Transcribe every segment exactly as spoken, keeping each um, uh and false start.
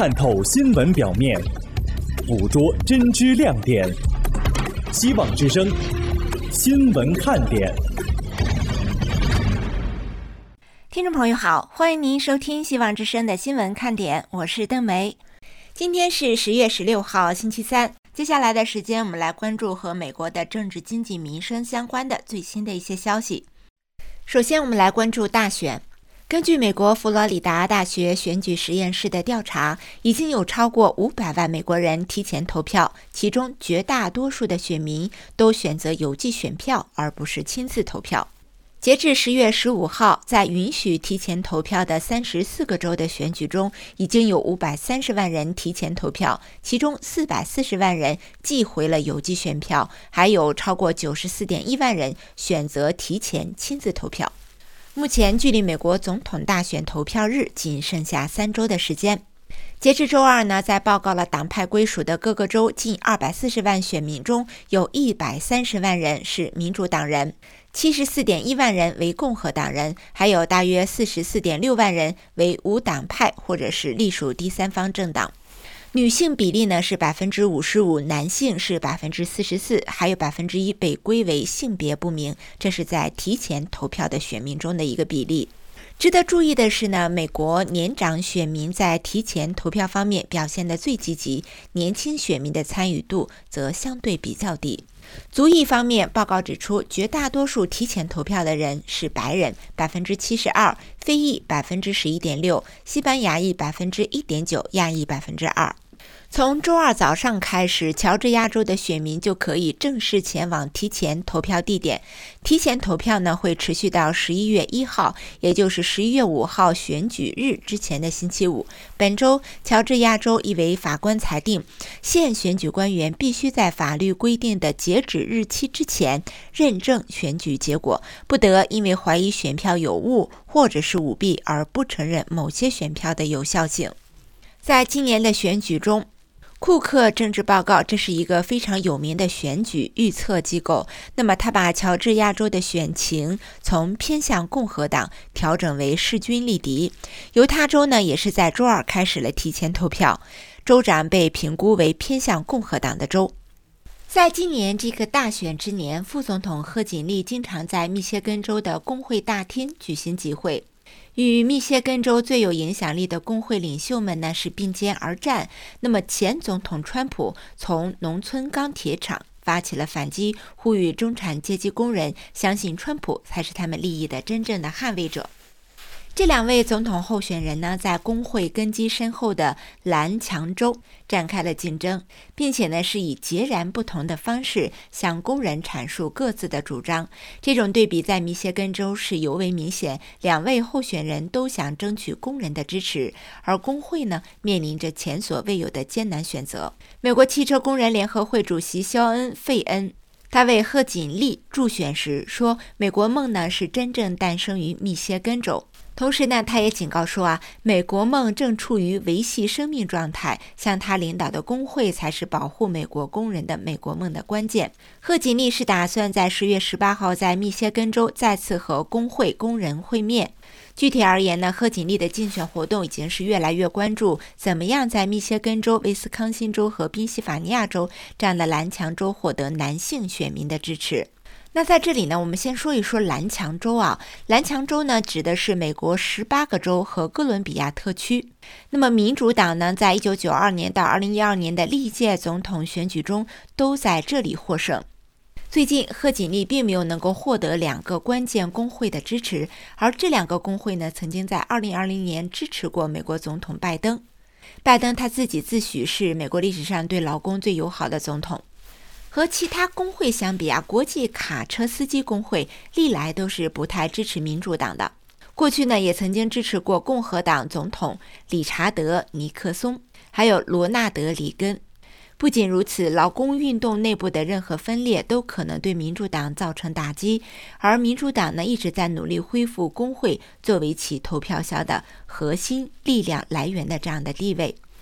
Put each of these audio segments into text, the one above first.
探透新闻表面，捕捉真知亮点。希望之声，新闻看点。 听众朋友好，欢迎您收听希望之声的新闻看点，我是邓梅。今天是十月十六号，星期三。接下来的时间，我们来关注和美国的政治、经济、民生相关的最新的一些消息。首先，我们来关注大选。根据美国佛罗里达大学选举实验室的调查，已经有超过五百万美国人提前投票，其中绝大多数的选民都选择邮寄选票，而不是亲自投票。截至十月十五号，在允许提前投票的三十四个州的选举中，已经有五百三十万人提前投票，其中四百四十万人寄回了邮寄选票，还有超过九十四点一万人选择提前亲自投票。目前距离美国总统大选投票日仅剩下三周的时间。截至周二呢，在报告了党派归属的各个州近二百四十万选民中，有一百三十万人是民主党人，七十四点一万人为共和党人，还有大约四十四点六万人为无党派或者是隶属第三方政党。女性比例呢是百分之五十五，男性是百分之四十四，还有百分之一被归为性别不明，这是在提前投票的选民中的一个比例。值得注意的是呢，美国年长选民在提前投票方面表现得最积极，年轻选民的参与度则相对比较低。族裔方面，报告指出，绝大多数提前投票的人是白人 百分之七十二， 非裔 百分之十一点六， 西班牙裔 百分之一点九， 亚裔 百分之二。从周二早上开始，乔治亚州的选民就可以正式前往提前投票地点。提前投票呢会持续到十一月一号，也就是十一月五号选举日之前的星期五。本周，乔治亚州一位法官裁定，现选举官员必须在法律规定的截止日期之前认证选举结果，不得因为怀疑选票有误或者是舞弊而不承认某些选票的有效性。在今年的选举中，库克政治报告，这是一个非常有名的选举预测机构。那么他把乔治亚州的选情从偏向共和党调整为势均力敌。犹他州呢，也是在周二开始了提前投票，州长被评估为偏向共和党的州。在今年这个大选之年，副总统贺锦丽经常在密歇根州的工会大厅举行集会。与密歇根州最有影响力的工会领袖们呢是并肩而战。那么前总统川普从农村钢铁厂发起了反击，呼吁中产阶级工人相信川普才是他们利益的真正的捍卫者。这两位总统候选人呢，在工会根基深厚的蓝强州展开了竞争，并且呢是以截然不同的方式向工人阐述各自的主张。这种对比在密歇根州是尤为明显，两位候选人都想争取工人的支持，而工会呢面临着前所未有的艰难选择。美国汽车工人联合会主席肖恩·费恩他为贺锦丽助选时说，美国梦呢是真正诞生于密歇根州。同时呢，他也警告说啊，美国梦正处于维系生命状态，像他领导的工会才是保护美国工人的美国梦的关键。贺锦丽是打算在十月十八号在密歇根州再次和工会工人会面。具体而言呢，贺锦丽的竞选活动已经是越来越关注怎么样在密歇根州、威斯康辛州和宾夕法尼亚州这样的蓝强州获得男性选民的支持。那在这里呢，我们先说一说蓝强州啊。蓝强州呢，指的是美国十八个州和哥伦比亚特区。那么民主党呢，在一九九二年到二零一二年的历届总统选举中都在这里获胜。最近贺锦丽并没有能够获得两个关键工会的支持，而这两个工会呢，曾经在二零二零年支持过美国总统拜登。拜登他自己自诩是美国历史上对劳工最友好的总统。和其他工会相比啊，国际卡车司机工会历来都是不太支持民主党的。过去呢，也曾经支持过共和党总统理查德·尼克松，还有罗纳德·里根。不仅如此，劳工运动内部的任何分裂都可能对民主党造成打击，而民主党呢，一直在努力恢复工会作为其投票箱的核心力量来源的这样的地位。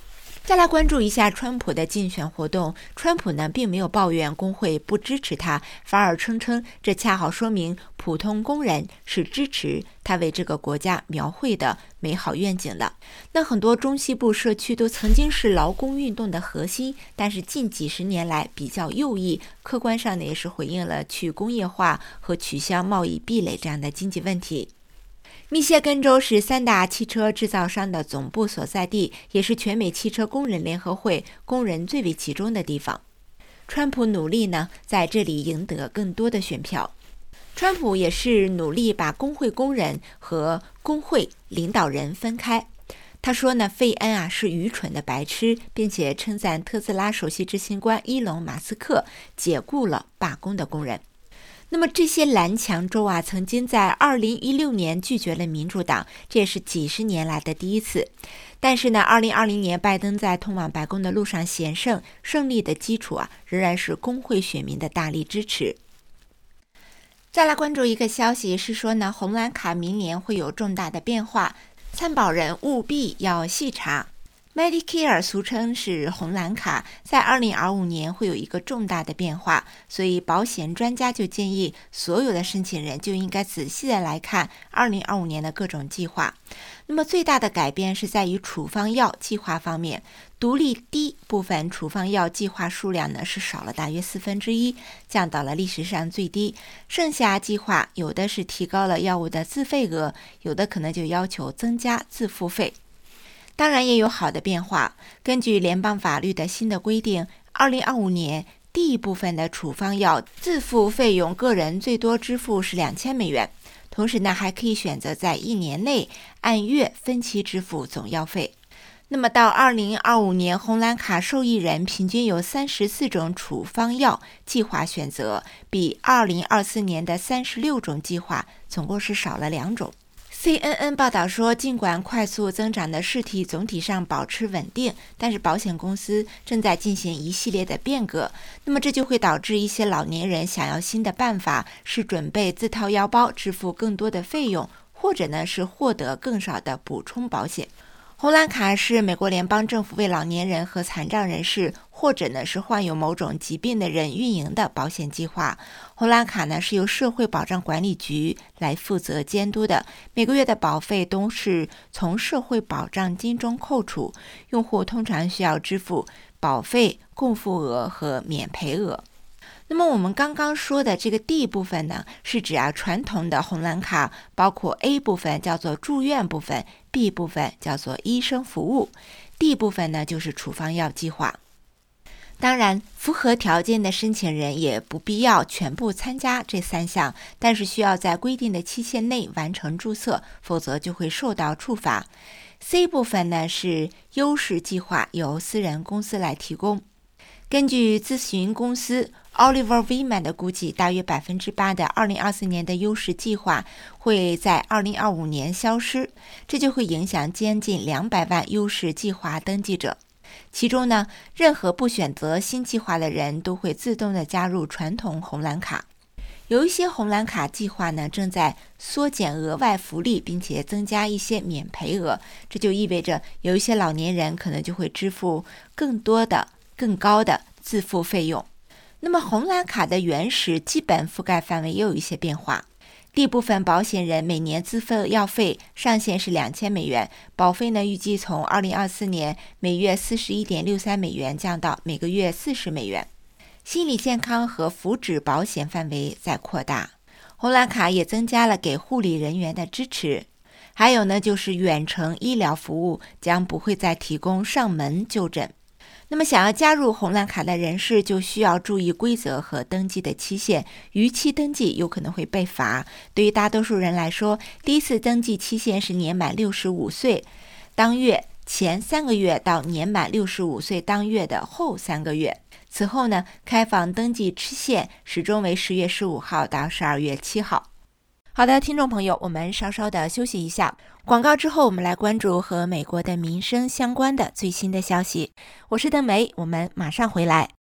再来关注一下川普的竞选活动，川普呢并没有抱怨工会不支持他，反而声称这恰好说明普通工人是支持他为这个国家描绘的美好愿景了。那很多中西部社区都曾经是劳工运动的核心，但是近几十年来比较右翼，客观上呢也是回应了去工业化和取消贸易壁垒这样的经济问题。密歇根州是三大汽车制造商的总部所在地，也是全美汽车工人联合会工人最为集中的地方。川普努力呢，在这里赢得更多的选票。川普也是努力把工会工人和工会领导人分开。他说呢，费恩啊是愚蠢的白痴，并且称赞特斯拉首席执行官伊隆·马斯克解雇了罢工的工人。那么这些蓝墙州啊，曾经在二零一六年拒绝了民主党，这也是几十年来的第一次。但是呢，二零二零年拜登在通往白宫的路上险胜，胜利的基础啊，仍然是工会选民的大力支持。再来关注一个消息，是说呢，红蓝卡明年会有重大的变化，参保人务必要细查。Medicare 俗称是红蓝卡，在二零二五年会有一个重大的变化，所以保险专家就建议所有的申请人就应该仔细的来看二零二五年的各种计划。那么最大的改变是在于处方药计划方面，独立低部分处方药计划数量呢是少了大约四分之一，降到了历史上最低。剩下计划有的是提高了药物的自费额，有的可能就要求增加自付费。当然也有好的变化，根据联邦法律的新的规定，二零二五年第一部分的处方药自付费用，个人最多支付是两千美元，同时呢还可以选择在一年内按月分期支付总药费。那么到二零二五年，红蓝卡受益人平均有三十四种处方药计划选择，比二零二四年的三十六种计划总共是少了两种。C N N 报道说，尽管快速增长的试题总体上保持稳定，但是保险公司正在进行一系列的变革，那么这就会导致一些老年人想要新的办法，是准备自掏腰包支付更多的费用，或者呢是获得更少的补充保险。红蓝卡是美国联邦政府为老年人和残障人士，或者呢是患有某种疾病的人运营的保险计划。红蓝卡呢是由社会保障管理局来负责监督的，每个月的保费都是从社会保障金中扣除，用户通常需要支付保费、共付额和免赔额。那么我们刚刚说的这个 D 部分呢，是指啊传统的红蓝卡，包括 A 部分叫做住院部分， B 部分叫做医生服务， D 部分呢就是处方药计划。当然，符合条件的申请人也不必要全部参加这三项，但是需要在规定的期限内完成注册，否则就会受到处罚。C 部分呢是优势计划，由私人公司来提供。根据咨询公司 Oliver Wyman 的估计，大约 百分之八 的二零二四年的优势计划会在二零二五年消失，这就会影响接近两百万优势计划登记者。其中呢，任何不选择新计划的人都会自动的加入传统红蓝卡。有一些红蓝卡计划呢，正在缩减额外福利，并且增加一些免赔额，这就意味着有一些老年人可能就会支付更多的更高的自付费用。那么红蓝卡的原始基本覆盖范围也有一些变化。D 部分保险人每年自付药费上限是两千美元，保费呢预计从二零二四年每月 四十一点六三美元降到每个月四十美元。心理健康和福祉保险范围在扩大，红蓝卡也增加了给护理人员的支持。还有呢，就是远程医疗服务将不会再提供上门就诊。那么想要加入红蓝卡的人士就需要注意规则和登记的期限，逾期登记有可能会被罚。对于大多数人来说，第一次登记期限是年满六十五岁当月前三个月到年满六十五岁当月的后三个月。此后呢，开放登记期限始终为十月十五号到十二月七号。好的，听众朋友，我们稍稍的休息一下，广告之后我们来关注和美国的民生相关的最新的消息。我是邓梅，我们马上回来。